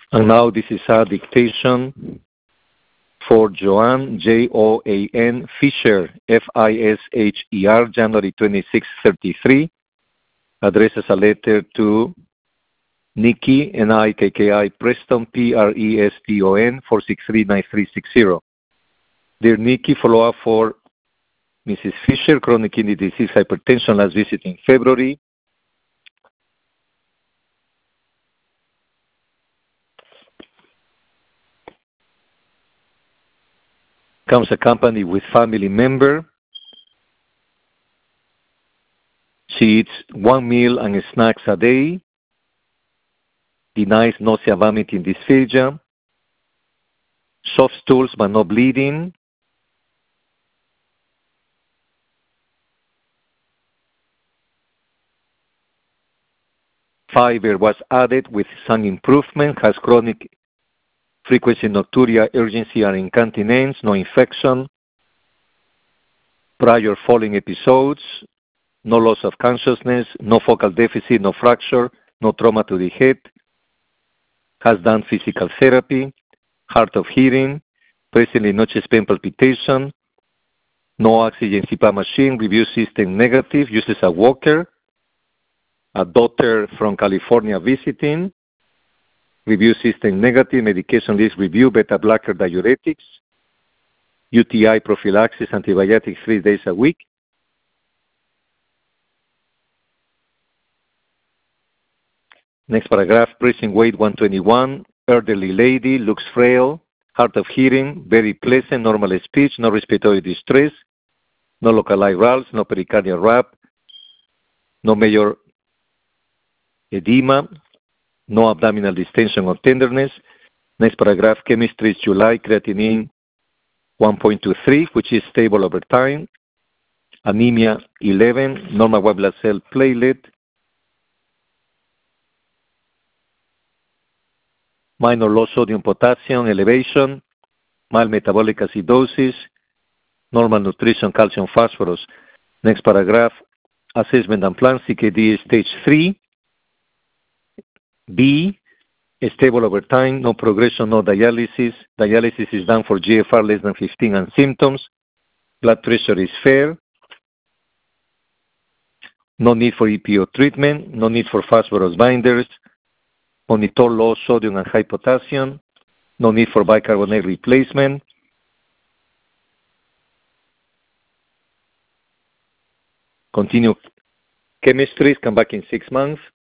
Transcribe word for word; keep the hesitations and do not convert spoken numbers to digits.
And now this is a dictation for Joan, J O A N, Fisher, F I S H E R, January twenty-sixth, thirty-three, addresses a letter to Nikki, N I K K I, Preston, P R E S T O N, four six three nine three six zero. Dear Nikki, follow-up for Missus Fisher, chronic kidney disease, hypertension, last visit in February. Comes accompanied with family member. She eats one meal and snacks a day. Denies nausea, vomiting, dysphagia. Soft stools but no bleeding. Fiber was added with some improvement. Has chronic frequency nocturia, urgency and incontinence. No infection. Prior falling episodes. No loss of consciousness. No focal deficit. No fracture. No trauma to the head. Has done physical therapy. Hard of hearing. Presently no chest pain palpitation. No oxygen C PAP machine. Review system negative. Uses a walker. A daughter from California visiting. Review system negative. Medication list review. Beta blocker diuretics. U T I prophylaxis. Antibiotics three days a week. Next paragraph. Present weight one twenty-one. Elderly lady. Looks frail. Hard of hearing. Very pleasant. Normal speech. No respiratory distress. No localized rals. No pericardial rap. No major edema. No abdominal distension or tenderness. Next paragraph. Chemistry is July. Creatinine one point two three, which is stable over time. Anemia eleven. Normal white blood cell platelet. Minor low sodium potassium elevation. Mild metabolic acidosis. Normal nutrition, calcium, phosphorus. Next paragraph. Assessment and plan. C K D stage three. B. Stable over time. No progression, no dialysis. Dialysis is done for G F R less than fifteen and symptoms. Blood pressure is fair. No need for E P O treatment. No need for phosphorus binders. Monitor low sodium and high potassium. No need for bicarbonate replacement. Continue chemistries. Come back in six months.